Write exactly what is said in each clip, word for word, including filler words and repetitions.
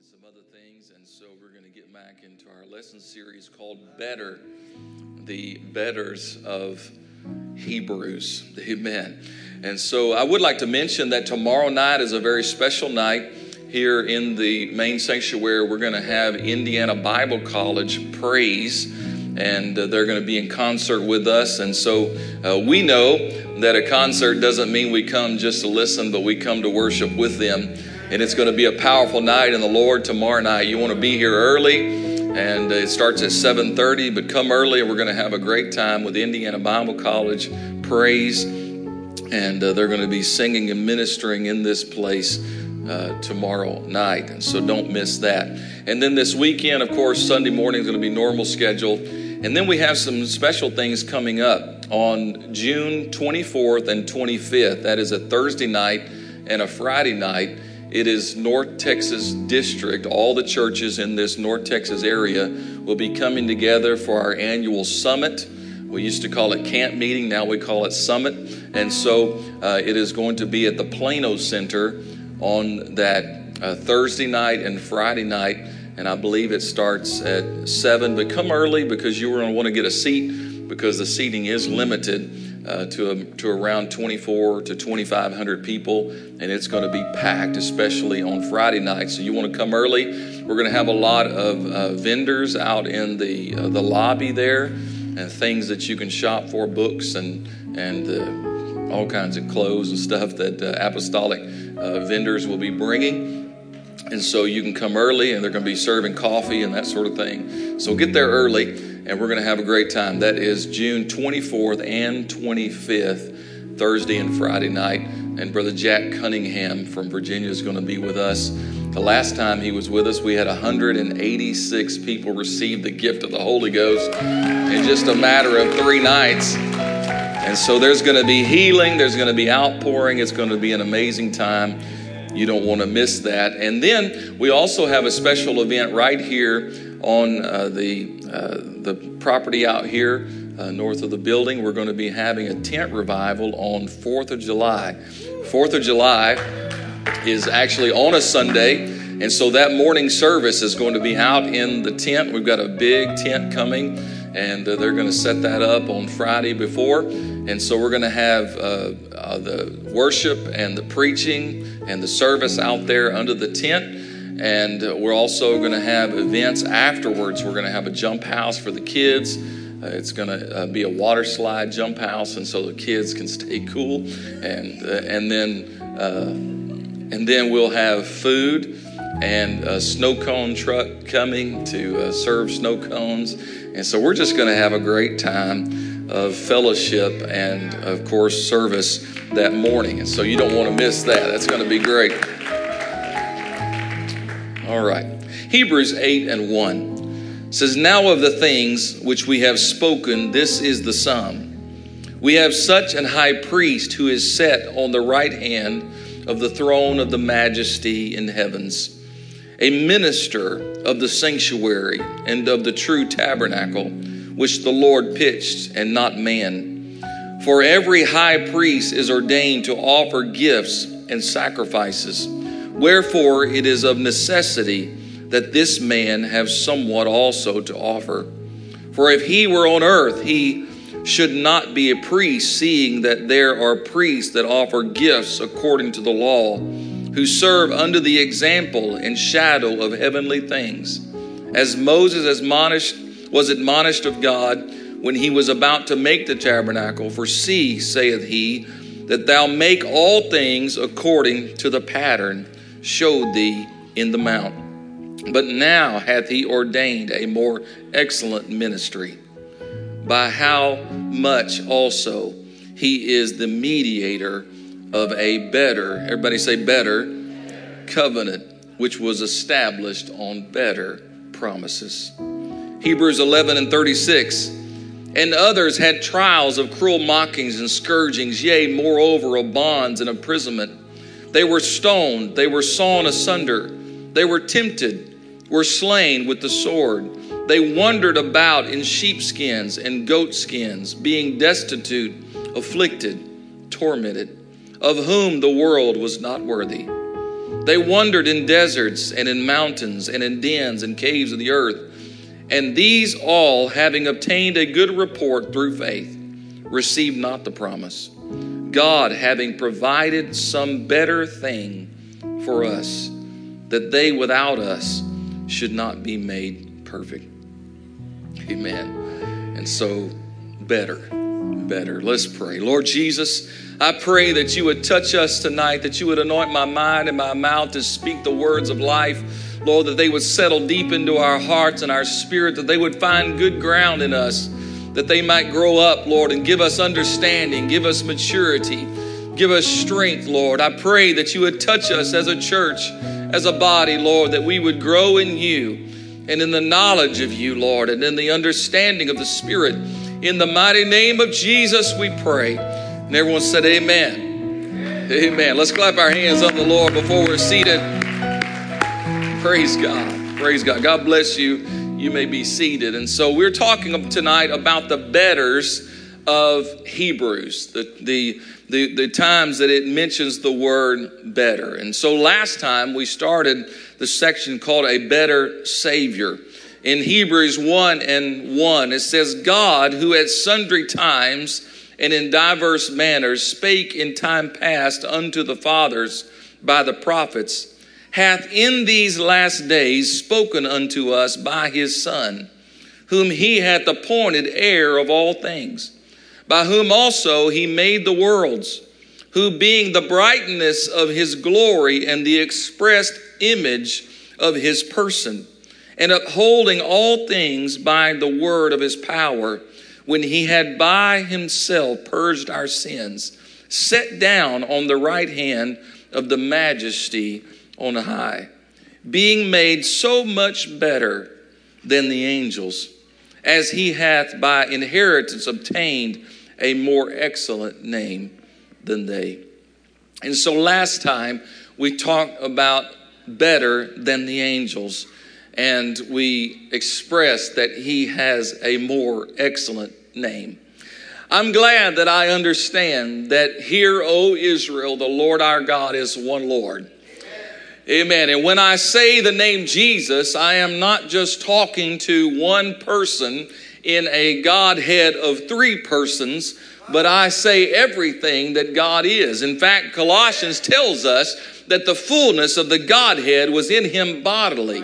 some other things, and so we're going to get back into our lesson series called Better, the betters of Hebrews. Amen. And so I would like to mention that tomorrow night is a very special night here in the main sanctuary. We're going to have Indiana Bible College Praise, and uh, they're going to be in concert with us. And so uh, we know that a concert doesn't mean we come just to listen, but we come to worship with them. And it's going to be a powerful night in the Lord tomorrow night. You want to be here early, and it starts at seven thirty, but come early, and we're going to have a great time with Indiana Bible College Praise. And uh, they're going to be singing and ministering in this place uh, tomorrow night. And so don't miss that. And then this weekend, of course, Sunday morning is going to be normal schedule. And then we have some special things coming up on June twenty-fourth and twenty-fifth. That is a Thursday night and a Friday night. It is North Texas District. All the churches in this North Texas area will be coming together for our annual summit. We used to call it camp meeting. Now we call it summit. And so uh, it is going to be at the Plano Center on that uh, Thursday night and Friday night. And I believe it starts at seven. But come early because you're going to want to get a seat, because the seating is limited uh, to, a, to around twenty-four to twenty-five hundred people. And it's going to be packed, especially on Friday night. So you want to come early. We're going to have a lot of uh, vendors out in the uh, the lobby there, and things that you can shop for, books and and uh, all kinds of clothes and stuff that uh, apostolic uh, vendors will be bringing. And so you can come early, and they're going to be serving coffee and that sort of thing. So get there early, and we're going to have a great time. That is June twenty-fourth and twenty-fifth, Thursday and Friday night. And Brother Jack Cunningham from Virginia is going to be with us. The last time he was with us, we had one hundred eighty-six people receive the gift of the Holy Ghost in just a matter of three nights. And so there's going to be healing. There's going to be outpouring. It's going to be an amazing time. You don't want to miss that. And then we also have a special event right here on uh, the uh, the property out here uh, north of the building. We're going to be having a tent revival on fourth of July. fourth of July is actually on a Sunday, and so that morning service is going to be out in the tent. We've got a big tent coming, and uh, they're going to set that up on Friday before. And so we're going to have uh, uh, the worship and the preaching and the service out there under the tent. And uh, we're also going to have events afterwards. We're going to have a jump house for the kids. Uh, it's going to uh, be a water slide jump house, and so the kids can stay cool. And uh, and then uh, and then we'll have food and a snow cone truck coming to uh, serve snow cones. And so we're just going to have a great time of fellowship and, of course, service that morning. And so you don't want to miss that. That's going to be great. All right. Hebrews eight and one says, "Now of the things which we have spoken, this is the sum. We have such an high priest who is set on the right hand of the throne of the majesty in heavens, a minister of the sanctuary and of the true tabernacle, which the Lord pitched and not man. For every high priest is ordained to offer gifts and sacrifices. Wherefore it is of necessity that this man have somewhat also to offer. For if he were on earth, he should not be a priest, seeing that there are priests that offer gifts according to the law, who serve under the example and shadow of heavenly things. As Moses admonished was admonished of God when he was about to make the tabernacle. For see, saith he, that thou make all things according to the pattern showed thee in the mount. But now hath he ordained a more excellent ministry, by how much also he is the mediator of a better," everybody say better, "covenant, which was established on better promises." Hebrews eleven and thirty-six, "And others had trials of cruel mockings and scourgings, yea, moreover of bonds and imprisonment. They were stoned, they were sawn asunder, they were tempted, were slain with the sword. They wandered about in sheepskins and goatskins, being destitute, afflicted, tormented, of whom the world was not worthy. They wandered in deserts and in mountains and in dens and caves of the earth. And these all, having obtained a good report through faith, received not the promise, God having provided some better thing for us, that they without us should not be made perfect. Amen. And so, better, better. Let's pray. Lord Jesus, I pray that you would touch us tonight, that you would anoint my mind and my mouth to speak the words of life. Lord, that they would settle deep into our hearts and our spirit, that they would find good ground in us, that they might grow up, Lord, and give us understanding, give us maturity, give us strength, Lord. I pray that you would touch us as a church, as a body, Lord, that we would grow in you and in the knowledge of you, Lord, and in the understanding of the Spirit. In the mighty name of Jesus, we pray. And everyone said amen. Amen. Let's clap our hands on the Lord before we're seated. Praise God. Praise God. God bless you. You may be seated. And so we're talking tonight about the betters of Hebrews, the, the, the, the times that it mentions the word better. And so last time we started the section called A Better Savior. In Hebrews one and one, it says, God, who at sundry times and in diverse manners spake in time past unto the fathers by the prophets, hath in these last days spoken unto us by his Son, whom he hath appointed heir of all things, by whom also he made the worlds, who being the brightness of his glory and the expressed image of his person, and upholding all things by the word of his power, when he had by himself purged our sins, sat down on the right hand of the majesty on high, being made so much better than the angels, as he hath by inheritance obtained a more excellent name than they. And so last time we talked about better than the angels, and we expressed that he has a more excellent name. I'm glad that I understand that hear, O Israel, the Lord our God is one Lord. Amen. And when I say the name Jesus, I am not just talking to one person in a Godhead of three persons, but I say everything that God is. In fact, Colossians tells us that the fullness of the Godhead was in him bodily.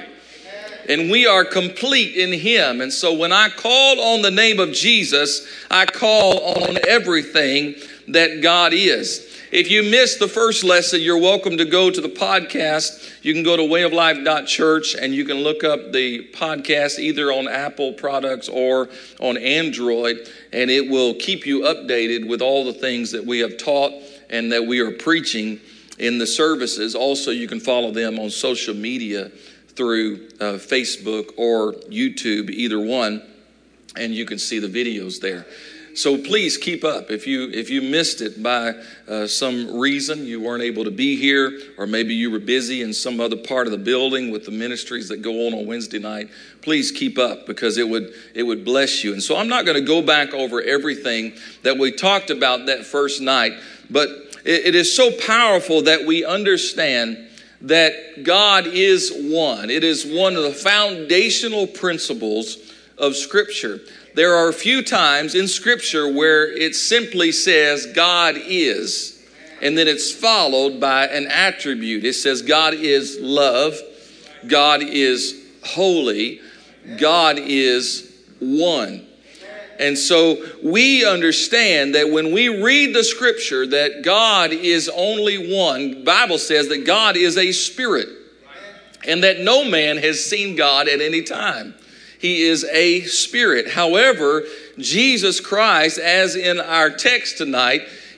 And we are complete in him. And so when I call on the name of Jesus, I call on everything that God is. If you missed the first lesson, you're welcome to go to the podcast. You can go to way of life dot church and you can look up the podcast either on Apple products or on Android, and it will keep you updated with all the things that we have taught and that we are preaching in the services. Also, you can follow them on social media through uh, Facebook or YouTube, either one, and you can see the videos there. So please keep up. If you if you missed it by uh, some reason, you weren't able to be here, or maybe you were busy in some other part of the building with the ministries that go on on Wednesday night, please keep up, because it would it would bless you. And so I'm not going to go back over everything that we talked about that first night, but it, it is so powerful that we understand that God is one. It is one of the foundational principles of Scripture. There are a few times in Scripture where it simply says God is, and then it's followed by an attribute. It says God is love, God is holy, God is one. And so we understand that when we read the Scripture that God is only one, the Bible says that God is a spirit, and that no man has seen God at any time. He is a spirit. However, Jesus Christ, as in our text tonight,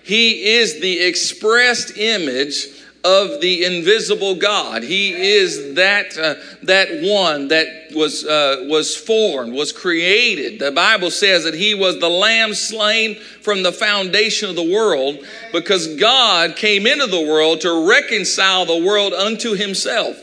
he is the expressed image of the invisible God. He is that uh, that one that was uh, was formed, was created. The Bible says that he was the lamb slain from the foundation of the world, because God came into the world to reconcile the world unto himself.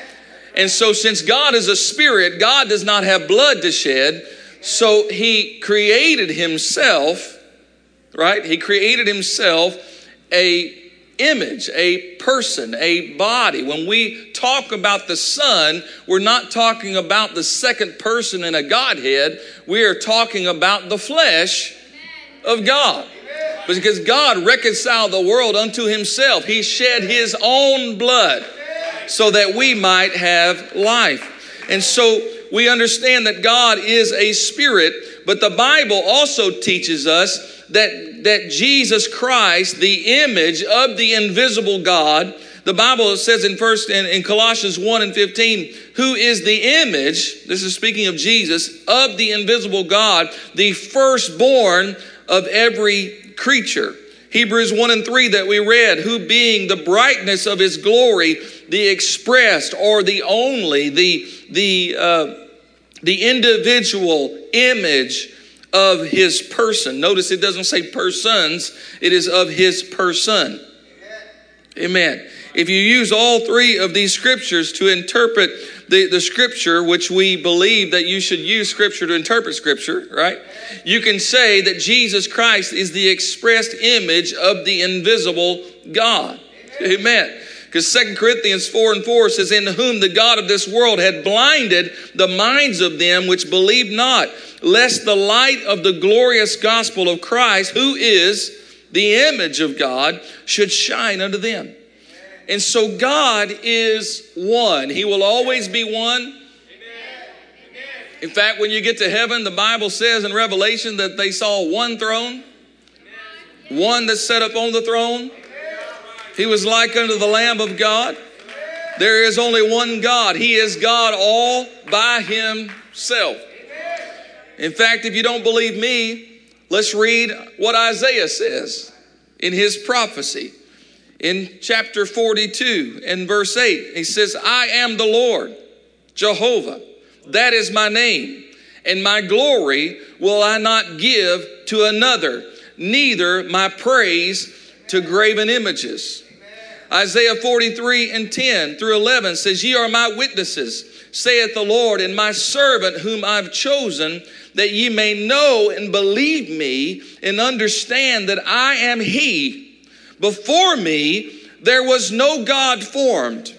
And so since God is a spirit, God does not have blood to shed. So he created himself, right? He created himself a image, a person, a body. When we talk about the Son, we're not talking about the second person in a Godhead. We are talking about the flesh of God. Because God reconciled the world unto himself. He shed his own blood so that we might have life. And so we understand that God is a spirit, but the Bible also teaches us that, that Jesus Christ, the image of the invisible God, the Bible says in first in, in Colossians one and fifteen, who is the image, this is speaking of Jesus, of the invisible God, the firstborn of every creature. Hebrews one and three that we read, who being the brightness of his glory, the expressed or the only, the, the, uh, the individual image of his person. Notice it doesn't say persons, it is of his person. Amen. Amen. If you use all three of these scriptures to interpret the, the scripture, which we believe that you should use scripture to interpret scripture, right? You can say that Jesus Christ is the expressed image of the invisible God. Amen. Because Second Corinthians four and four says, in whom the God of this world had blinded the minds of them which believe not, lest the light of the glorious gospel of Christ, who is the image of God, should shine unto them. And so God is one. He will always be one. In fact, when you get to heaven, the Bible says in Revelation that they saw one throne, one that sat up on the throne. He was like unto the Lamb of God. There is only one God. He is God all by himself. In fact, if you don't believe me, let's read what Isaiah says in his prophecy. In chapter forty-two and verse eight, he says, I am the Lord, Jehovah. That is my name. And my glory will I not give to another, neither my praise to graven images. Amen. Isaiah forty-three and ten through eleven says, ye are my witnesses, saith the Lord, and my servant whom I've chosen, that ye may know and believe me and understand that I am he. Before me there was no God formed,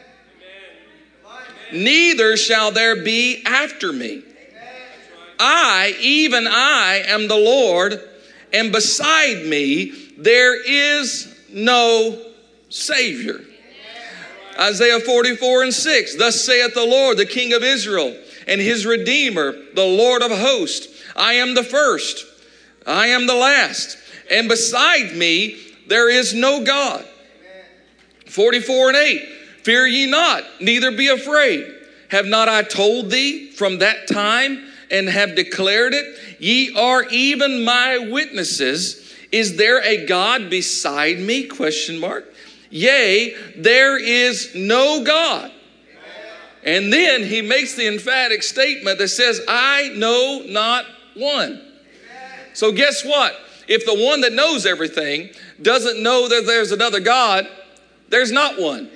neither shall there be after me. I, even I, am the Lord, and beside me there is no Savior. Isaiah forty-four and six, thus saith the Lord, the King of Israel, and his Redeemer, the Lord of hosts. I am the first, I am the last, and beside me there is no God. forty-four and eight, fear ye not, neither be afraid. Have not I told thee from that time and have declared it? Ye are even my witnesses. Is there a God beside me? Question mark. Yea, there is no God. And then he makes the emphatic statement that says, I know not one. So guess what? If the one that knows everything doesn't know that there's another God, there's not one.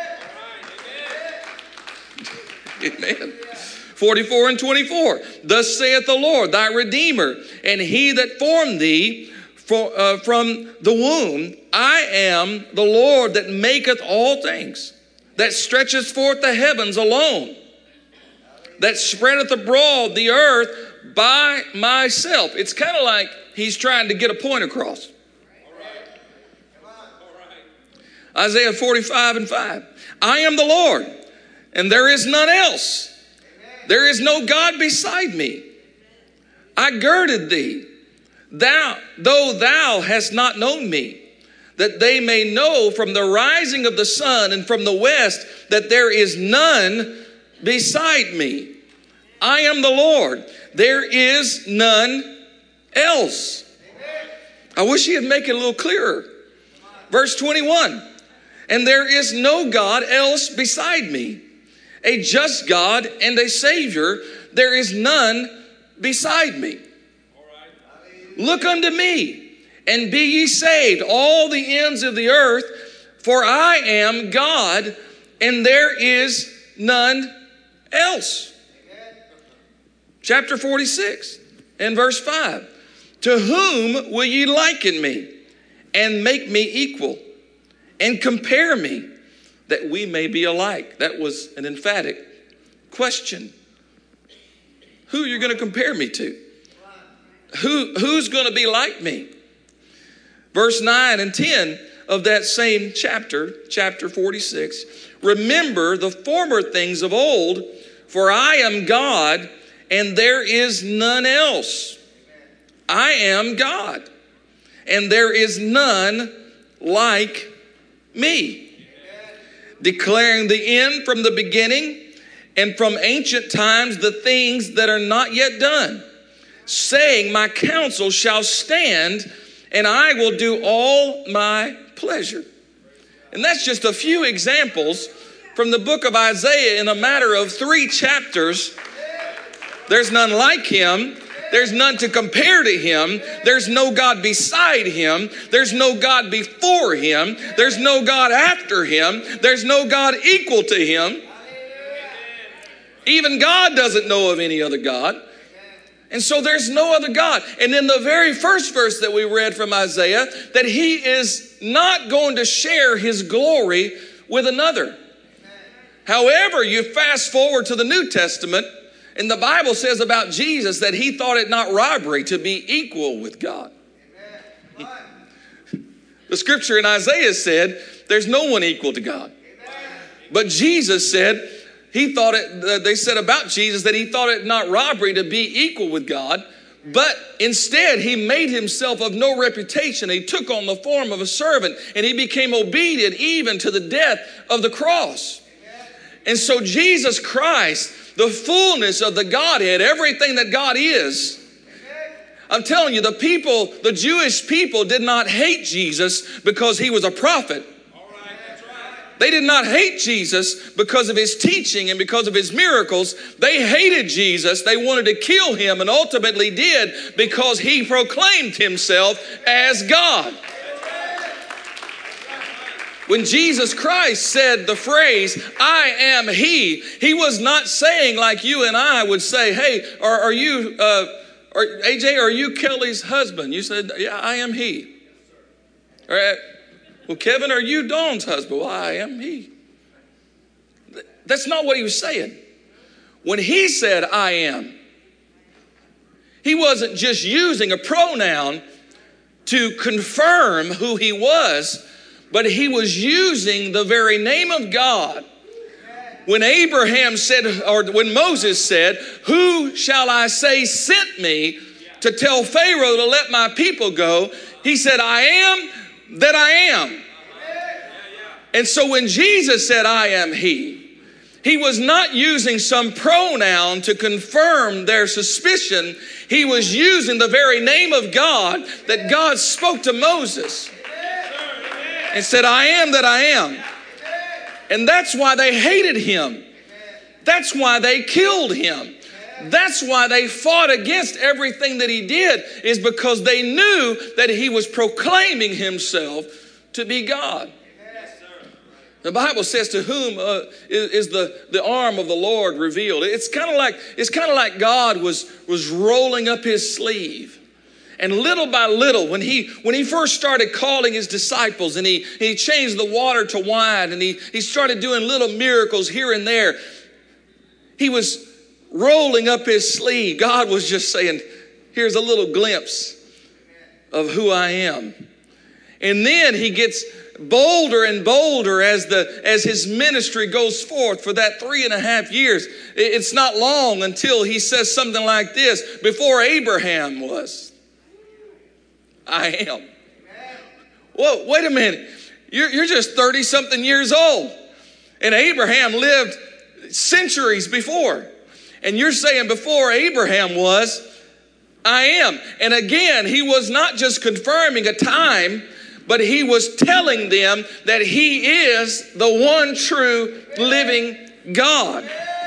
Amen. Amen. forty-four and twenty-four. Thus saith the Lord, thy Redeemer, and he that formed thee for, uh, from the womb. I am the Lord that maketh all things, that stretcheth forth the heavens alone, that spreadeth abroad the earth by myself. It's kind of like he's trying to get a point across. Isaiah forty-five and five. I am the Lord, and there is none else. There is no God beside me. I girded thee, thou, though thou hast not known me, that they may know from the rising of the sun and from the west that there is none beside me. I am the Lord. There is none else. I wish he'd make it a little clearer. Verse twenty-one. And there is no God else beside me, a just God and a Savior. There is none beside me. Look unto me and be ye saved, all the ends of the earth, for I am God and there is none else. Chapter forty-six and verse five. To whom will ye liken me and make me equal? and compare me, that we may be alike. That was an emphatic question. Who are you going to compare me to? Who, who's going to be like me? Verse nine and ten of that same chapter, chapter forty-six. Remember the former things of old, for I am God, and there is none else. I am God, and there is none like me. Declaring the end from the beginning, and from ancient times the things that are not yet done, saying, my counsel shall stand, and I will do all my pleasure. And that's just a few examples from the book of Isaiah in a matter of three chapters. There's none like him. There's none to compare to him. There's no God beside him. There's no God before him. There's no God after him. There's no God equal to him. Even God doesn't know of any other God. And so there's no other God. And in the very first verse that we read from Isaiah, that he is not going to share his glory with another. However, you fast forward to the New Testament, and the Bible says about Jesus that he thought it not robbery to be equal with God. The scripture in Isaiah said, there's no one equal to God. But Jesus said, he thought it, they said about Jesus that he thought it not robbery to be equal with God, but instead he made himself of no reputation. He took on the form of a servant, and he became obedient even to the death of the cross. And so Jesus Christ, the fullness of the Godhead, everything that God is, I'm telling you, the people, the Jewish people did not hate Jesus because he was a prophet. They did not hate Jesus because of his teaching and because of his miracles. They hated Jesus. They wanted to kill him, and ultimately did because he proclaimed himself as God. When Jesus Christ said the phrase, I am he, he was not saying like you and I would say, hey, are, are you, uh, are, A J, are you Kelly's husband? You said, yeah, I am he. All right. Well, Kevin, are you Dawn's husband? Well, I am he. That's not what he was saying. When he said, I am, he wasn't just using a pronoun to confirm who he was, but he was using the very name of God. When Abraham said, or when Moses said, who shall I say sent me to tell Pharaoh to let my people go? He said, I am that I am. And so when Jesus said, I am he, he was not using some pronoun to confirm their suspicion. He was using the very name of God that God spoke to Moses and said, I am that I am. And that's why they hated him. That's why they killed him. That's why they fought against everything that he did, is because they knew that he was proclaiming himself to be God. The Bible says, to whom uh, is, is the, the arm of the Lord revealed. It's kind of like, it's kind of like God was, was rolling up his sleeve. And little by little, when he, when he first started calling his disciples, and he, he changed the water to wine, and he, he started doing little miracles here and there, he was rolling up his sleeve. God was just saying, here's a little glimpse of who I am. And then he gets bolder and bolder as the as his ministry goes forth for that three and a half years. It's not long until he says something like this: before Abraham was, I am. Whoa, wait a minute. You're, you're just thirty something years old. And Abraham lived centuries before. And you're saying before Abraham was, I am. And again, he was not just confirming a time, but he was telling them that he is the one true living God.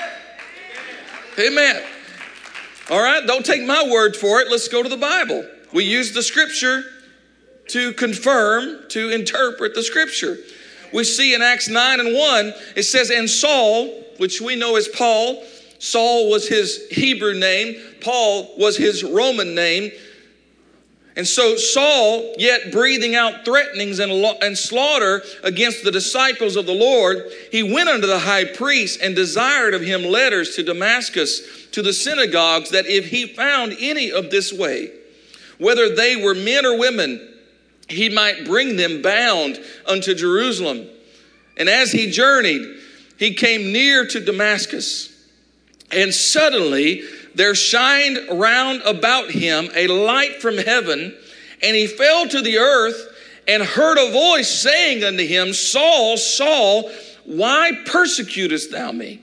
Amen. All right, don't take my word for it. Let's go to the Bible. We use the scripture to confirm, to interpret the scripture. We see in Acts nine and one, it says, and Saul, which we know as Paul, Saul was his Hebrew name, Paul was his Roman name. And so Saul, yet breathing out threatenings and, and slaughter against the disciples of the Lord, he went unto the high priest and desired of him letters to Damascus, to the synagogues, that if he found any of this way, whether they were men or women, he might bring them bound unto Jerusalem. And as he journeyed, he came near to Damascus. And suddenly there shined round about him a light from heaven, and he fell to the earth and heard a voice saying unto him, Saul, Saul, why persecutest thou me?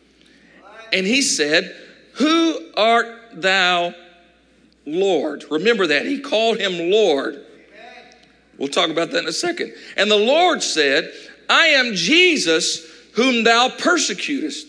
And he said, Who art thou, Lord? Remember that. He called him Lord. We'll talk about that in a second. And the Lord said, I am Jesus whom thou persecutest.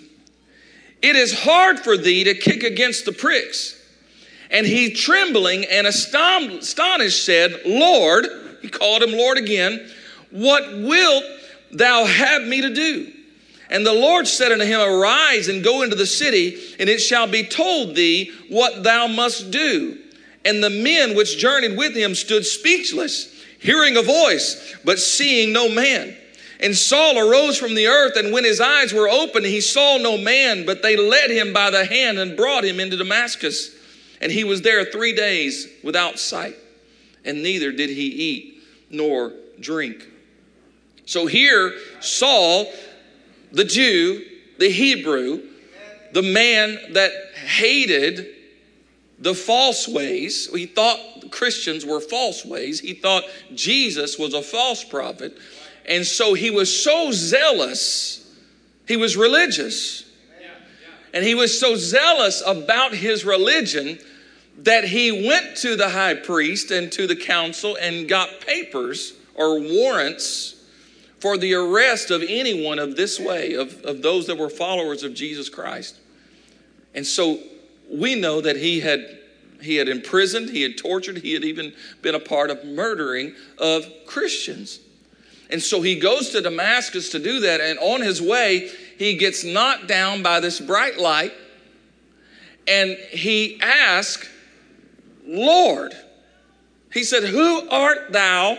It is hard for thee to kick against the pricks. And he, trembling and astonished, said, Lord, he called him Lord again, what wilt thou have me to do? And the Lord said unto him, Arise and go into the city, and it shall be told thee what thou must do. And the men which journeyed with him stood speechless, hearing a voice, but seeing no man. And Saul arose from the earth, and when his eyes were opened, he saw no man, but they led him by the hand and brought him into Damascus. And he was there three days without sight, and neither did he eat nor drink. So here, Saul, the Jew, the Hebrew, the man that hated the false ways, he thought Christians were false ways. He thought Jesus was a false prophet. And so he was so zealous, he was religious. And he was so zealous about his religion that he went to the high priest and to the council and got papers or warrants for the arrest of anyone of this way, of, of those that were followers of Jesus Christ. And so we know that he had he had imprisoned, he had tortured, he had even been a part of murdering of Christians. And so he goes to Damascus to do that. And on his way, he gets knocked down by this bright light. And he asks, Lord. He said, Who art thou,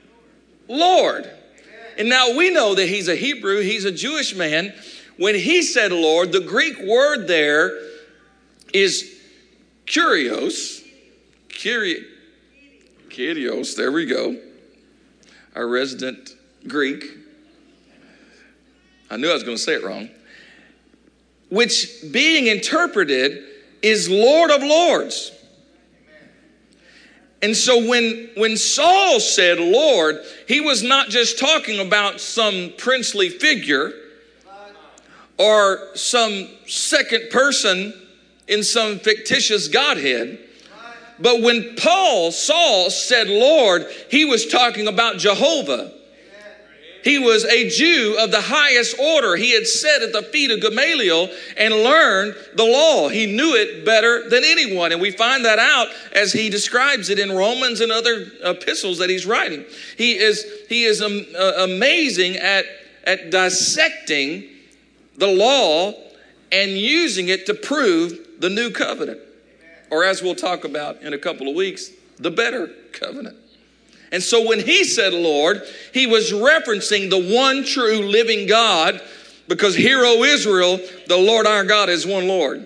Lord? And now we know that he's a Hebrew. He's a Jewish man. When he said Lord, the Greek word there is kurios. Kuri, kurios, there we go. Our resident Greek. I knew I was going to say it wrong. Which being interpreted is Lord of Lords. And so when, when Saul said Lord, he was not just talking about some princely figure or some second person in some fictitious Godhead. But when Paul, Saul, said Lord, he was talking about Jehovah. He was a Jew of the highest order. He had sat at the feet of Gamaliel and learned the law. He knew it better than anyone. And we find that out as he describes it in Romans and other epistles that he's writing. He is, he is um, uh, amazing at, at dissecting the law and using it to prove the new covenant. Or as we'll talk about in a couple of weeks, the better covenant. And so when he said Lord, he was referencing the one true living God, because hear, O Israel, the Lord our God is one Lord.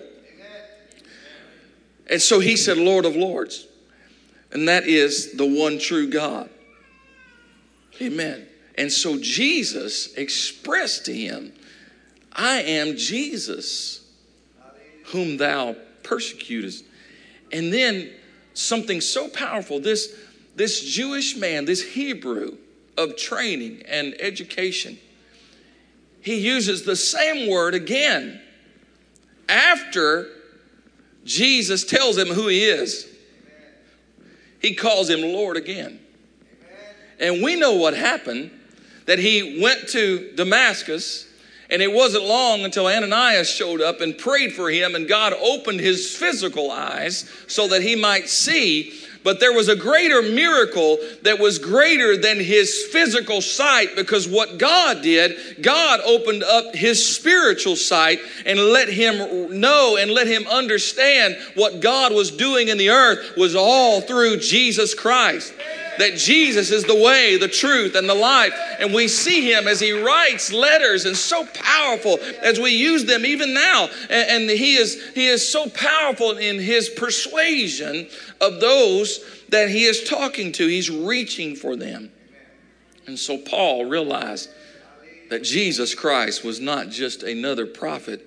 And so he said Lord of Lords. And that is the one true God. Amen. And so Jesus expressed to him, I am Jesus whom thou persecutest. And then something so powerful, this, this Jewish man, this Hebrew of training and education, he uses the same word again after Jesus tells him who he is. He calls him Lord again. And we know what happened, that he went to Damascus And it wasn't long until Ananias showed up and prayed for him, and God opened his physical eyes so that he might see. But there was a greater miracle that was greater than his physical sight, because what God did, God opened up his spiritual sight and let him know and let him understand what God was doing in the earth was all through Jesus Christ. That Jesus is the way, the truth, and the life. And we see him as he writes letters, and so powerful as we use them even now. And, and he is, he is so powerful in his persuasion of those that he is talking to. He's reaching for them. And so Paul realized that Jesus Christ was not just another prophet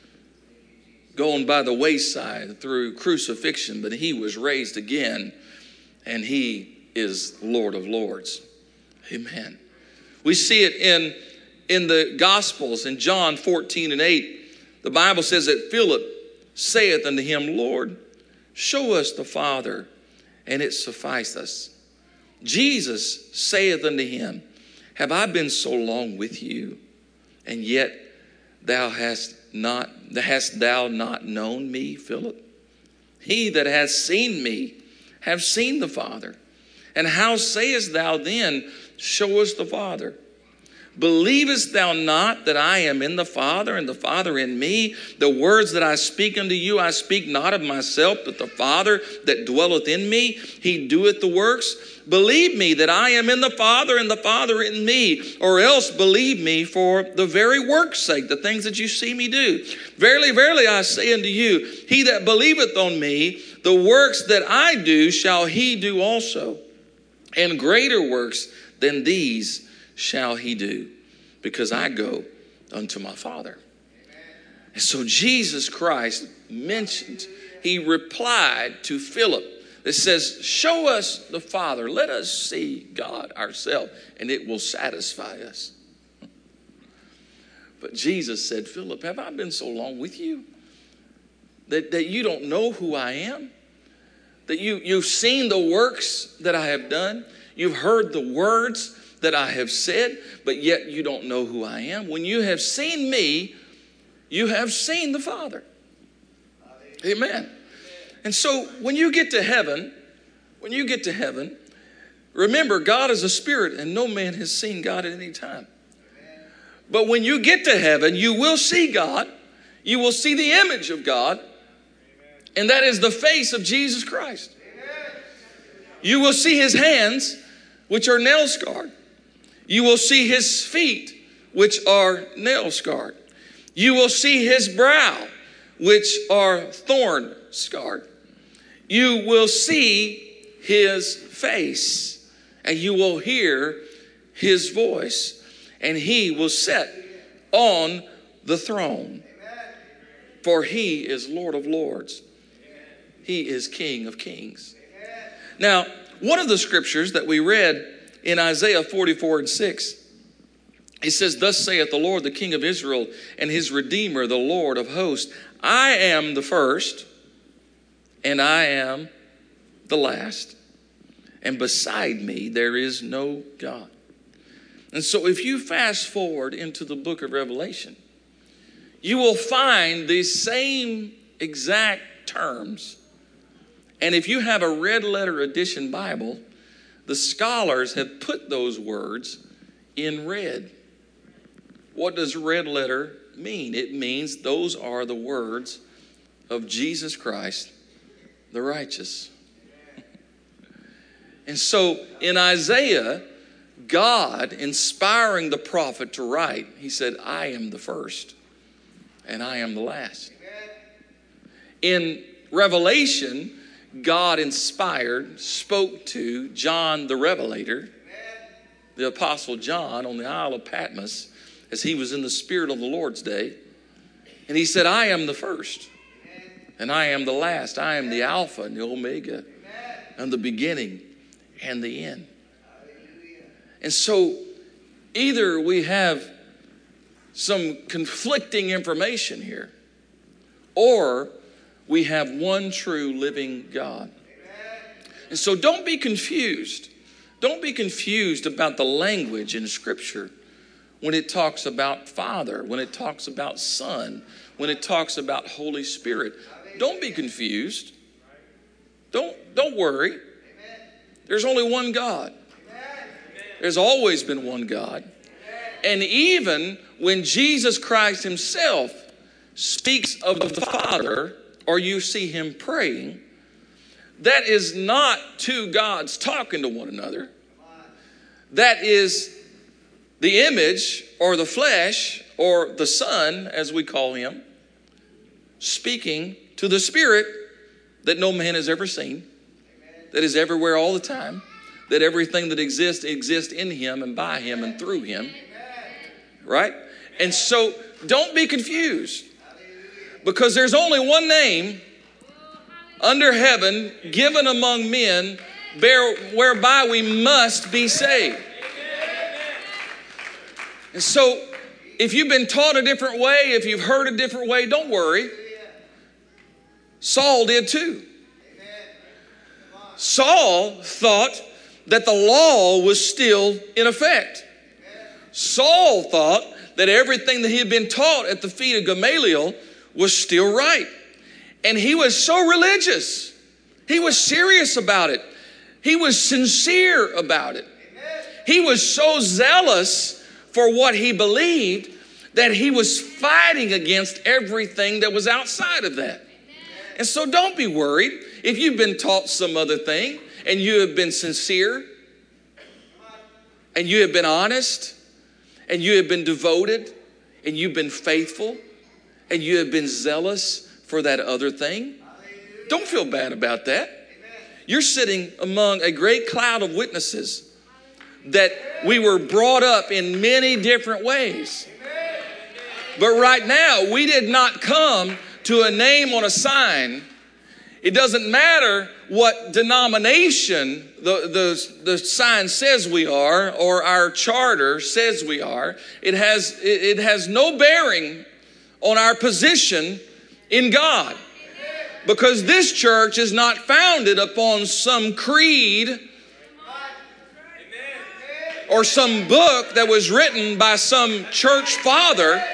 going by the wayside through crucifixion, but he was raised again, and he is Lord of Lords. Amen. We see it in, in the Gospels. In John fourteen and eight, the Bible says that Philip saith unto him, Lord, show us the Father, and it sufficeth us. Jesus saith unto him, have I been so long with you, and yet thou hast not hast thou not known me, Philip? He that hath seen me hath seen the Father. And how sayest thou then, show us the Father? Believest thou not that I am in the Father, and the Father in me? The words that I speak unto you, I speak not of myself, but the Father that dwelleth in me, he doeth the works. Believe me that I am in the Father, and the Father in me, or else believe me for the very work's sake, the things that you see me do. Verily, verily, I say unto you, he that believeth on me, the works that I do shall he do also. And greater works than these shall he do, because I go unto my Father. And so Jesus Christ mentioned, he replied to Philip. It says, show us the Father. Let us see God ourselves, and it will satisfy us. But Jesus said, Philip, have I been so long with you that, that you don't know who I am? That you, you've seen the works that I have done. You've heard the words that I have said, but yet you don't know who I am. When you have seen me, you have seen the Father. Amen. And so when you get to heaven, when you get to heaven, remember God is a spirit, and no man has seen God at any time. But when you get to heaven, you will see God. You will see the image of God. And that is the face of Jesus Christ. You will see his hands, which are nail scarred. You will see his feet, which are nail scarred. You will see his brow, which are thorn scarred. You will see his face, and you will hear his voice, and he will sit on the throne. For he is Lord of Lords. He is King of Kings. Now, one of the scriptures that we read in Isaiah forty-four and six, it says, thus saith the Lord, the King of Israel, and his Redeemer, the Lord of hosts, I am the first, and I am the last, and beside me there is no God. And so if you fast forward into the book of Revelation, you will find these same exact terms. And if you have a red letter edition Bible, the scholars have put those words in red. What does red letter mean? It means those are the words of Jesus Christ, the righteous. And so in Isaiah, God inspiring the prophet to write, he said, I am the first and I am the last. In Revelation, God inspired, spoke to John the Revelator, the Apostle John, on the Isle of Patmos as he was in the Spirit of the Lord's day. And he said, I am the first and I am the last. I am the Alpha and the Omega and the beginning and the end. And so either we have some conflicting information here, or we have one true living God. And so don't be confused. Don't be confused about the language in Scripture when it talks about Father, when it talks about Son, when it talks about Holy Spirit. Don't be confused. Don't, don't worry. There's only one God. There's always been one God. And even when Jesus Christ himself speaks of the Father, or you see him praying, that is not two gods talking to one another. That is the image or the flesh or the Son, as we call him, speaking to the Spirit that no man has ever seen, that is everywhere all the time, that everything that exists exists in him and by him and through him. Right? And so don't be confused, because there's only one name under heaven given among men whereby we must be saved. And so if you've been taught a different way, if you've heard a different way, don't worry. Saul did too. Saul thought that the law was still in effect. Saul thought that everything that he had been taught at the feet of Gamaliel was still right. And he was so religious. He was serious about it. He was sincere about it. He was so zealous for what he believed that he was fighting against everything that was outside of that. And so don't be worried if you've been taught some other thing and you have been sincere and you have been honest and you have been devoted and you've been faithful and you have been zealous for that other thing. Don't feel bad about that. You're sitting among a great cloud of witnesses that we were brought up in many different ways. But right now, we did not come to a name on a sign. It doesn't matter what denomination the, the, the sign says we are or our charter says we are. It has, it has no bearing on our position in God. Because this church is not founded upon some creed or some book that was written by some church father.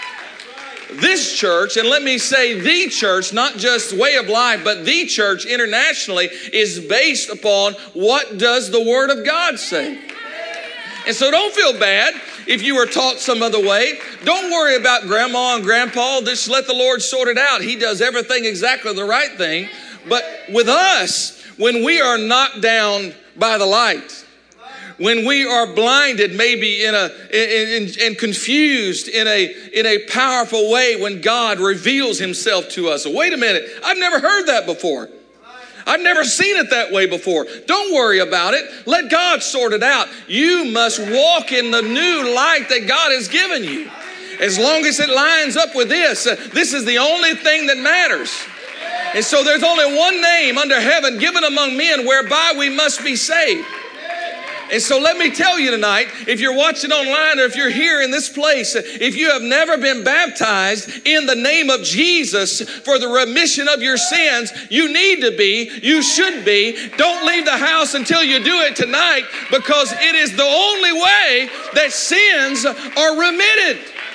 This church, and let me say the church, not just Way of Life, but the church internationally is based upon what does the Word of God say. And so don't feel bad if you were taught some other way. Don't worry about grandma and grandpa. Just let the Lord sort it out. He does everything exactly the right thing. But with us, when we are knocked down by the light, when we are blinded, maybe in a in, in, and confused in a in a powerful way, when God reveals himself to us. Wait a minute, I've never heard that before. I've never seen it that way before. Don't worry about it. Let God sort it out. You must walk in the new light that God has given you. As long as it lines up with this, uh, this is the only thing that matters. And so there's only one name under heaven given among men whereby we must be saved. And so let me tell you tonight, if you're watching online or if you're here in this place, if you have never been baptized in the name of Jesus for the remission of your sins, you need to be, you should be. Don't leave the house until you do it tonight, because it is the only way that sins are remitted.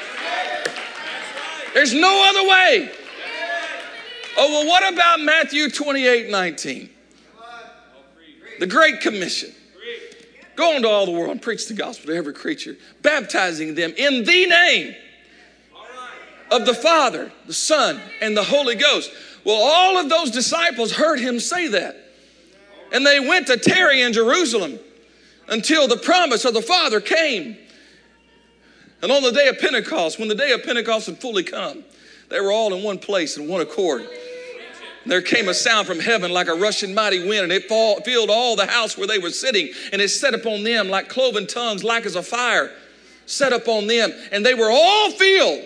There's no other way. Oh, well, what about Matthew twenty-eight nineteen? The Great Commission. Go into all the world and preach the gospel to every creature, baptizing them in the name of the Father, the Son, and the Holy Ghost. Well, all of those disciples heard him say that. And they went to tarry in Jerusalem until the promise of the Father came. And on the day of Pentecost, when the day of Pentecost had fully come, they were all in one place in one accord. There came a sound from heaven like a rushing mighty wind, and it fall, filled all the house where they were sitting. And it set upon them like cloven tongues, like as a fire, set upon them. And they were all filled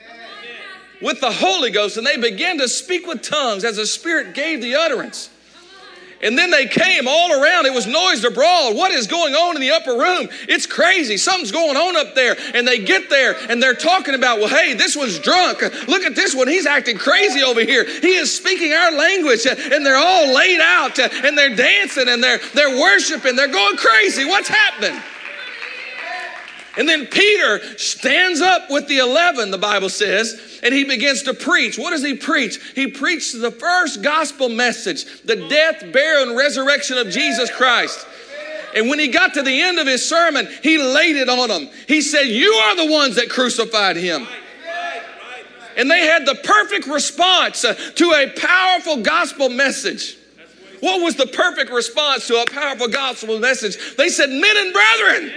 with the Holy Ghost, and they began to speak with tongues as the Spirit gave the utterance. And then they came all around. It was noised abroad. What is going on in the upper room? It's crazy. Something's going on up there. And they get there and they're talking about, well, hey, this one's drunk. Look at this one. He's acting crazy over here. He is speaking our language. And they're all laid out and they're dancing and they're, they're worshiping. They're going crazy. What's happening? And then Peter stands up with the eleven, the Bible says, and he begins to preach. What does he preach? He preached the first gospel message, the death, burial, and resurrection of Jesus Christ. And when he got to the end of his sermon, he laid it on them. He said, you are the ones that crucified him. And they had the perfect response to a powerful gospel message. What was the perfect response to a powerful gospel message? They said, men and brethren,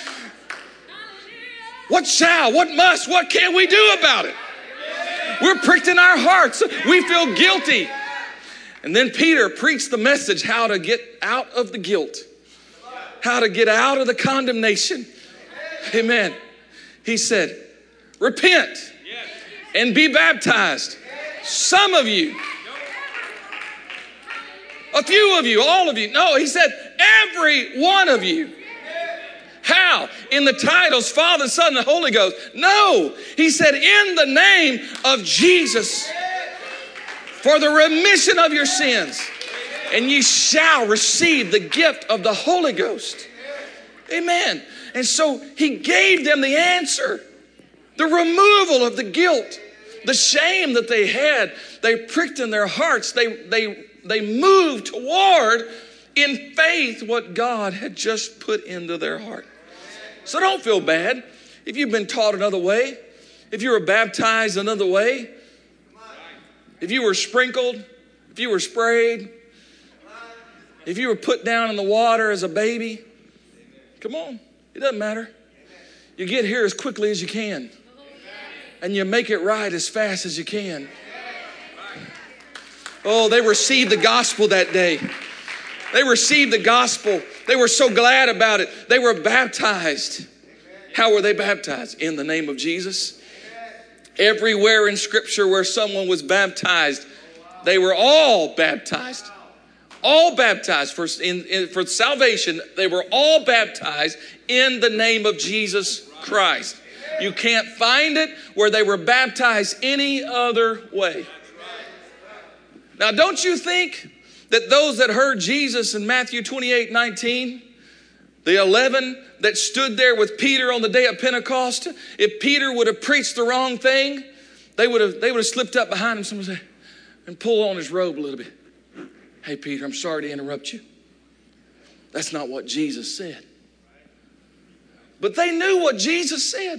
what shall, what must, what can we do about it? We're pricked in our hearts. We feel guilty. And then Peter preached the message how to get out of the guilt, how to get out of the condemnation. Amen. He said, repent and be baptized. Some of you, a few of you, all of you. No, he said, every one of you. How? In the titles, Father, Son, and Holy Ghost. No, he said, in the name of Jesus, for the remission of your sins, and ye shall receive the gift of the Holy Ghost. Amen. And so he gave them the answer, the removal of the guilt, the shame that they had. They pricked in their hearts. They, they, they moved toward, in faith, what God had just put into their heart. So don't feel bad if you've been taught another way, if you were baptized another way, if you were sprinkled, if you were sprayed, if you were put down in the water as a baby. Come on, it doesn't matter. You get here as quickly as you can, and you make it right as fast as you can. Oh, they received the gospel that day. They received the gospel. They were so glad about it. They were baptized. How were they baptized? In the name of Jesus. Everywhere in Scripture where someone was baptized, they were all baptized. All baptized for, in, in, for salvation. They were all baptized in the name of Jesus Christ. You can't find it where they were baptized any other way. Now, don't you think that those that heard Jesus in Matthew twenty-eight nineteen, the eleven that stood there with Peter on the day of Pentecost, if Peter would have preached the wrong thing, they would have, they would have slipped up behind him someone say, and pulled on his robe a little bit. Hey, Peter, I'm sorry to interrupt you. That's not what Jesus said. But they knew what Jesus said.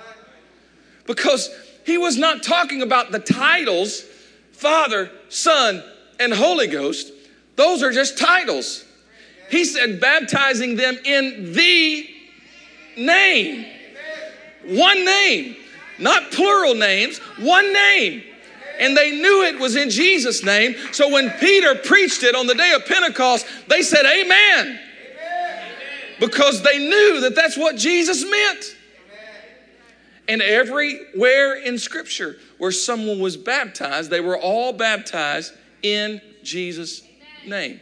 Because he was not talking about the titles, Father, Son, and Holy Ghost. Those are just titles. He said baptizing them in the name. One name. Not plural names. One name. And they knew it was in Jesus' name. So when Peter preached it on the day of Pentecost, they said amen. Because they knew that that's what Jesus meant. And everywhere in Scripture where someone was baptized, they were all baptized in Jesus' name.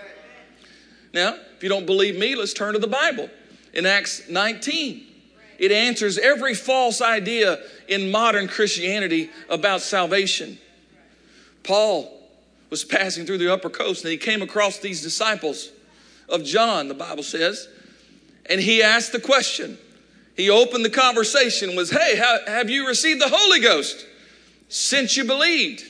Now, if you don't believe me, let's turn to the Bible. In Acts nineteen, it answers every false idea in modern Christianity about salvation. Paul was passing through the upper coast and he came across these disciples of John, the Bible says, and he asked the question. He opened the conversation and was, hey, how, have you received the Holy Ghost since you believed?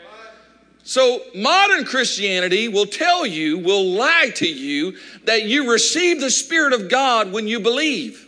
So modern Christianity will tell you, will lie to you, that you receive the Spirit of God when you believe.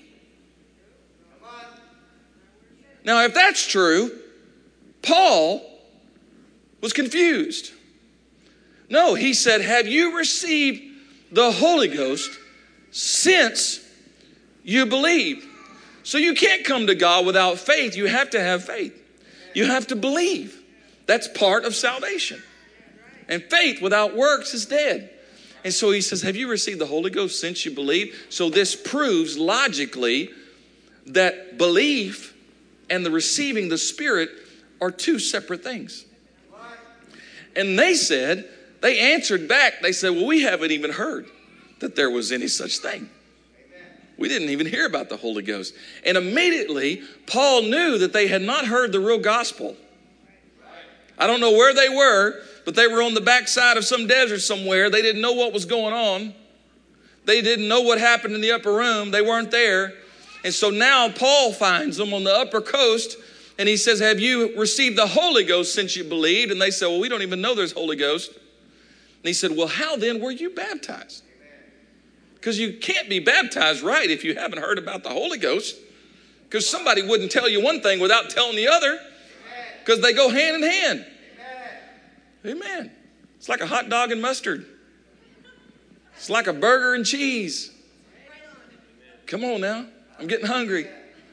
Now, if that's true, Paul was confused. No, he said, have you received the Holy Ghost since you believe? So you can't come to God without faith. You have to have faith. You have to believe. That's part of salvation. And faith without works is dead. And so he says, have you received the Holy Ghost since you believe? So this proves logically that belief and the receiving the Spirit are two separate things. And they said, they answered back, they said, well, we haven't even heard that there was any such thing. We didn't even hear about the Holy Ghost. And immediately, Paul knew that they had not heard the real gospel. I don't know where they were, but they were on the backside of some desert somewhere. They didn't know what was going on. They didn't know what happened in the upper room. They weren't there. And so now Paul finds them on the upper coast, and he says, have you received the Holy Ghost since you believed? And they said, well, we don't even know there's Holy Ghost. And he said, well, how then were you baptized? Because you can't be baptized right if you haven't heard about the Holy Ghost. Because somebody wouldn't tell you one thing without telling the other. Because they go hand in hand. Amen. Amen. It's like a hot dog and mustard. It's like a burger and cheese. Come on now. I'm getting hungry.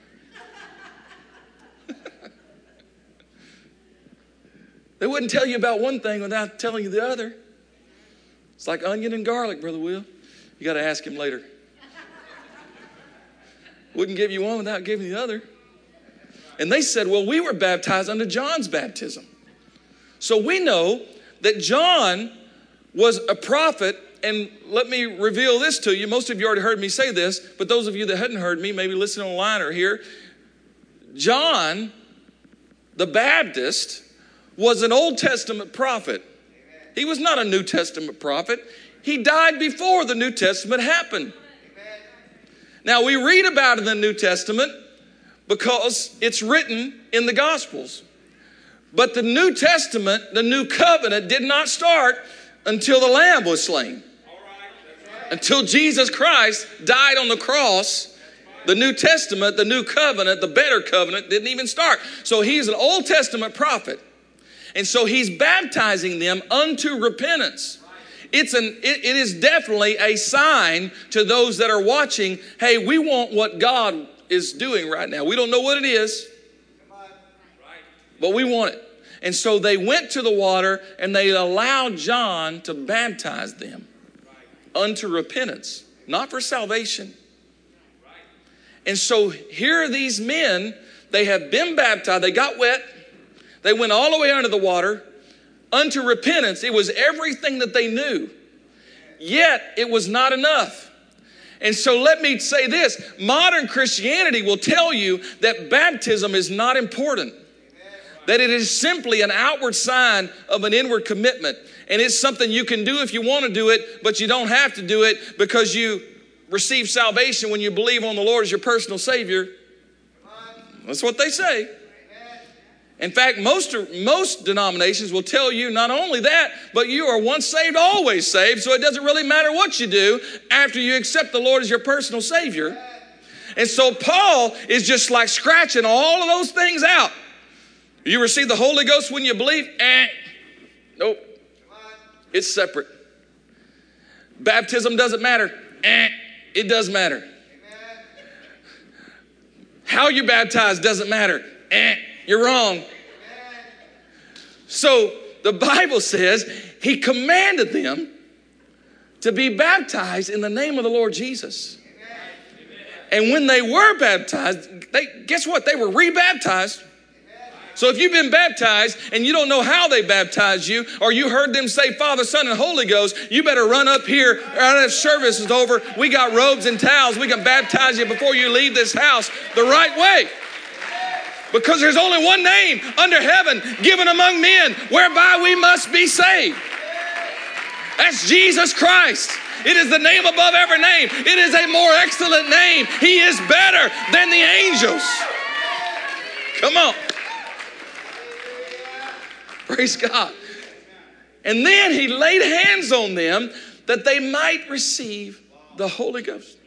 They wouldn't tell you about one thing without telling you the other. It's like onion and garlic, Brother Will. You got to ask him later. Wouldn't give you one without giving the other. And they said, well, we were baptized under John's baptism. So we know that John was a prophet. And let me reveal this to you. Most of you already heard me say this, but those of you that hadn't heard me, maybe listening online or here, John the Baptist was an Old Testament prophet. He was not a New Testament prophet. He died before the New Testament happened. Now, we read about it in the New Testament because it's written in the Gospels. But the New Testament, the New Covenant, did not start until the Lamb was slain. Until Jesus Christ died on the cross, the New Testament, the New Covenant, the better covenant didn't even start. So he's an Old Testament prophet. And so he's baptizing them unto repentance. It's an, it, it is definitely a sign to those that are watching, hey, we want what God is doing right now. We don't know what it is, but we want it. And so they went to the water and they allowed John to baptize them unto repentance, not for salvation. And so here are these men, they have been baptized, they got wet, they went all the way under the water unto repentance. It was everything that they knew, yet it was not enough. And so let me say this, modern Christianity will tell you that baptism is not important, that it is simply an outward sign of an inward commitment. And it's something you can do if you want to do it, but you don't have to do it because you receive salvation when you believe on the Lord as your personal Savior. That's what they say. In fact, most, most denominations will tell you not only that, but you are once saved, always saved, so it doesn't really matter what you do after you accept the Lord as your personal Savior. And so Paul is just like scratching all of those things out. You receive the Holy Ghost when you believe? Eh. Nope. It's separate. Baptism doesn't matter. Eh. It does matter. How you baptized doesn't matter. Eh. You're wrong. So the Bible says he commanded them to be baptized in the name of the Lord Jesus. And when they were baptized, they guess what? They were rebaptized. So if you've been baptized and you don't know how they baptized you, or you heard them say Father, Son, and Holy Ghost, you better run up here right after service is over. We got robes and towels. We can baptize you before you leave this house the right way. Because there's only one name under heaven given among men whereby we must be saved. That's Jesus Christ. It is the name above every name. It is a more excellent name. He is better than the angels. Come on. Praise God. And then he laid hands on them that they might receive the Holy Ghost.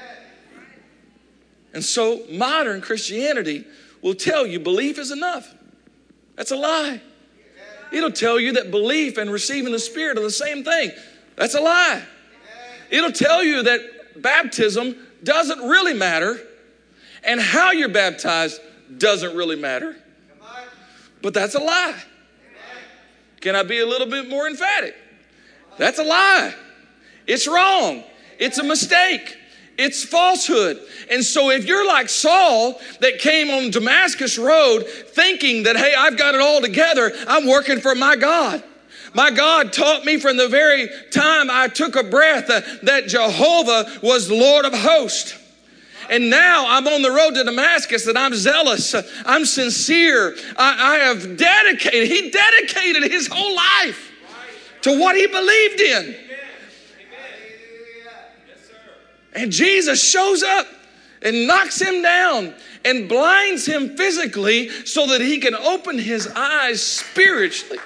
And so modern Christianity will tell you belief is enough. That's a lie. It'll tell you that belief and receiving the Spirit are the same thing. That's a lie. It'll tell you that baptism doesn't really matter and how you're baptized doesn't really matter. But that's a lie. Can I be a little bit more emphatic? That's a lie. It's wrong. It's a mistake. It's falsehood. And so if you're like Saul that came on Damascus Road thinking that, hey, I've got it all together, I'm working for my God. My God taught me from the very time I took a breath uh, that Jehovah was Lord of hosts. And now I'm on the road to Damascus and I'm zealous. I'm sincere. I, I have dedicated. He dedicated his whole life to what he believed in. And Jesus shows up and knocks him down and blinds him physically so that he can open his eyes spiritually.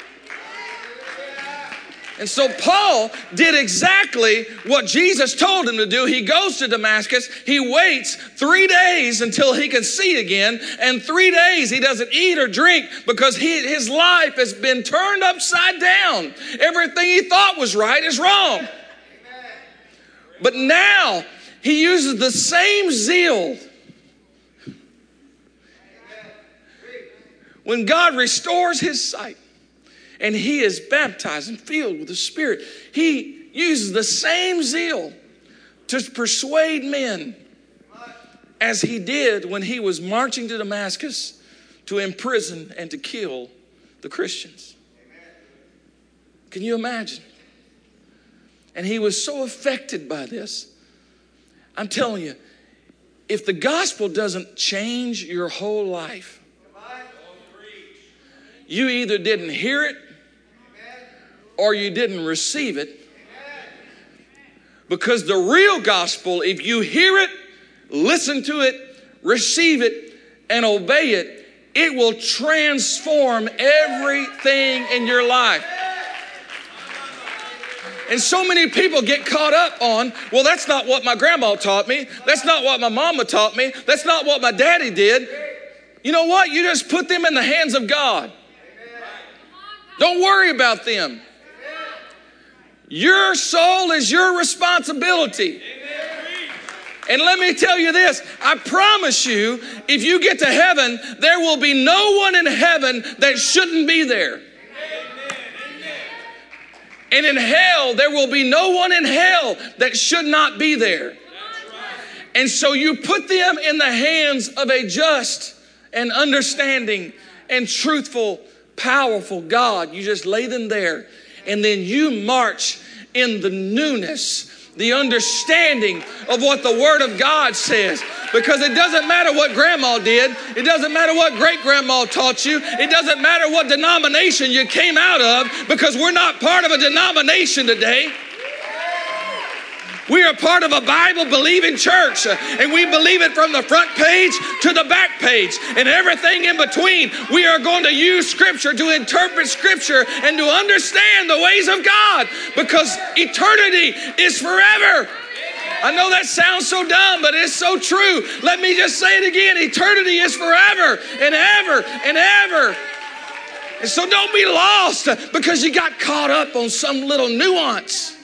And so Paul did exactly what Jesus told him to do. He goes to Damascus. He waits three days until he can see again. And three days he doesn't eat or drink because he, his life has been turned upside down. Everything he thought was right is wrong. But now he uses the same zeal. When God restores his sight, and he is baptized and filled with the Spirit, he uses the same zeal to persuade men as he did when he was marching to Damascus to imprison and to kill the Christians. Can you imagine? And he was so affected by this. I'm telling you, if the gospel doesn't change your whole life, you either didn't hear it or you didn't receive it. Because the real gospel, if you hear it, listen to it, receive it, and obey it, it will transform everything in your life. And so many people get caught up on, well, that's not what my grandma taught me. That's not what my mama taught me. That's not what my daddy did. You know what? You just put them in the hands of God. Don't worry about them. Your soul is your responsibility. And let me tell you this, I promise you, if you get to heaven, there will be no one in heaven that shouldn't be there. And in hell, there will be no one in hell that should not be there. And so you put them in the hands of a just and understanding and truthful, powerful God. You just lay them there. And then you march in the newness, the understanding of what the Word of God says. Because it doesn't matter what grandma did. It doesn't matter what great-grandma taught you. It doesn't matter what denomination you came out of, because we're not part of a denomination today. We are part of a Bible-believing church, and we believe it from the front page to the back page and everything in between. We are going to use Scripture to interpret Scripture and to understand the ways of God, because eternity is forever. I know that sounds so dumb, but it's so true. Let me just say it again. Eternity is forever and ever and ever. And so don't be lost because you got caught up on some little nuance.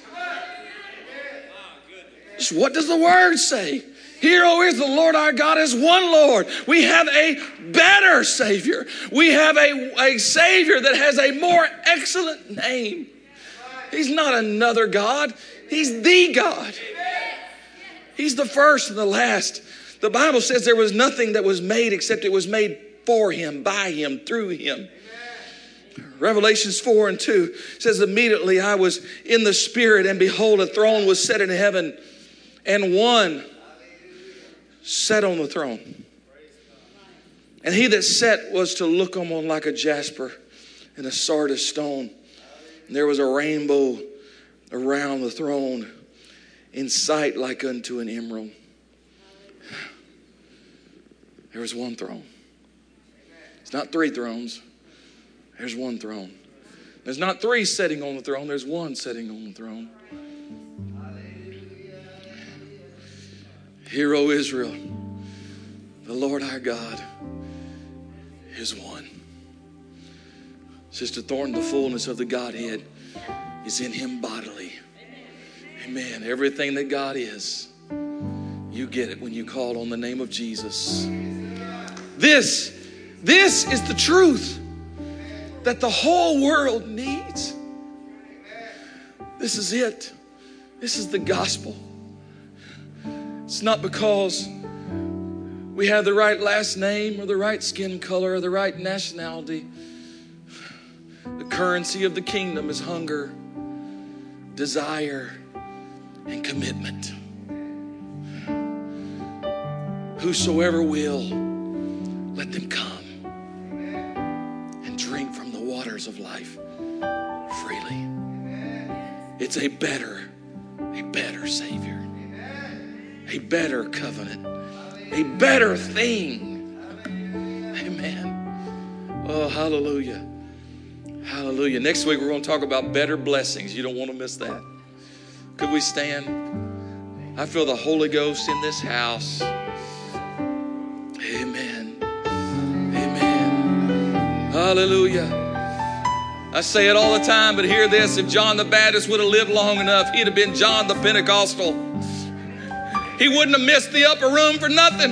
What does the Word say? Hear, O is the Lord our God is one Lord. We have a better Savior. We have a, a Savior that has a more excellent name. He's not another God. He's the God. He's the first and the last. The Bible says there was nothing that was made except it was made for Him, by Him, through Him. Revelations four and two says, immediately I was in the Spirit, and behold, a throne was set in heaven, and one sat on the throne. And he that sat was to look on like a jasper and a sardis stone. And there was a rainbow around the throne, in sight like unto an emerald. There was one throne. It's not three thrones. There's one throne. There's not three sitting on the throne. There's one sitting on the throne. Hear, O Israel, the Lord our God is one. Sister Thornton, the fullness of the Godhead is in Him bodily. Amen. Everything that God is, you get it when you call on the name of Jesus. This, this is the truth that the whole world needs. This is it. This is the gospel. It's not because we have the right last name or the right skin color or the right nationality. The currency of the kingdom is hunger, desire, and commitment. Whosoever will, let them come and drink from the waters of life freely. It's a better, a better Savior, a better covenant, a better thing. Amen. Oh, hallelujah. Hallelujah. Next week, we're going to talk about better blessings. You don't want to miss that. Could we stand? I feel the Holy Ghost in this house. Amen. Amen. Hallelujah. I say it all the time, but hear this. If John the Baptist would have lived long enough, he'd have been John the Pentecostal. He wouldn't have missed the upper room for nothing.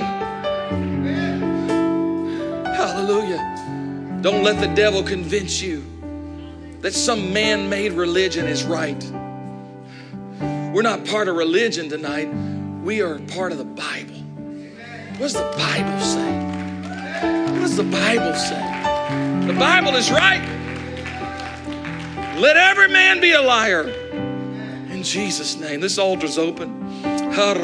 Hallelujah. Don't let the devil convince you that some man-made religion is right. We're not part of religion tonight. We are part of the Bible. What does the Bible say? What does the Bible say? The Bible is right. Let every man be a liar. In Jesus' name. This altar's open. Lord,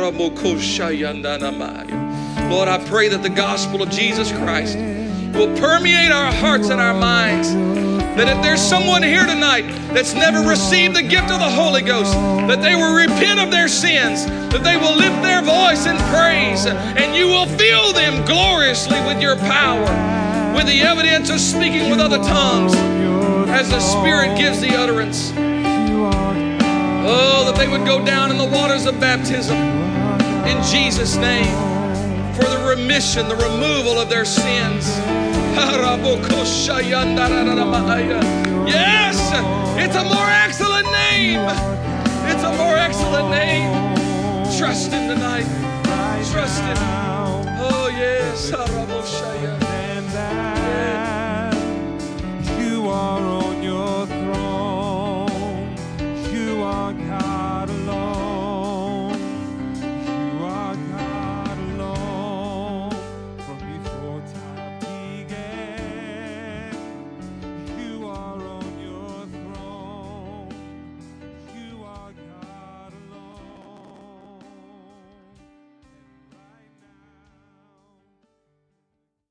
I pray that the gospel of Jesus Christ will permeate our hearts and our minds. That if there's someone here tonight that's never received the gift of the Holy Ghost, that they will repent of their sins, that they will lift their voice in praise, and you will fill them gloriously with your power, with the evidence of speaking with other tongues as the Spirit gives the utterance. Oh, that they would go down in the waters of baptism in Jesus' name for the remission, the removal of their sins. Yes, it's a more excellent name. It's a more excellent name. Trust Him tonight. Trust Him. Oh, yes.